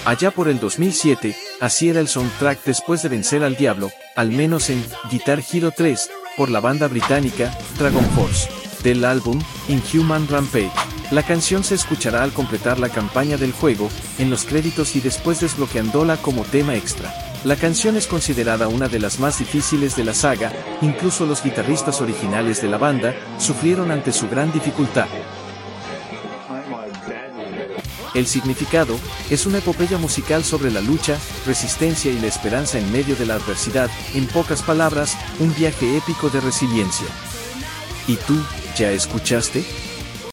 Allá por el 2007, así era el soundtrack después de vencer al diablo, al menos en Guitar Hero 3, por la banda británica Dragon Force, del álbum Inhuman Rampage. La canción se escuchará al completar la campaña del juego, en los créditos y después desbloqueándola como tema extra. La canción es considerada una de las más difíciles de la saga, incluso los guitarristas originales de la banda sufrieron ante su gran dificultad. El significado es una epopeya musical sobre la lucha, resistencia y la esperanza en medio de la adversidad, en pocas palabras, un viaje épico de resiliencia. ¿Y tú, ya escuchaste?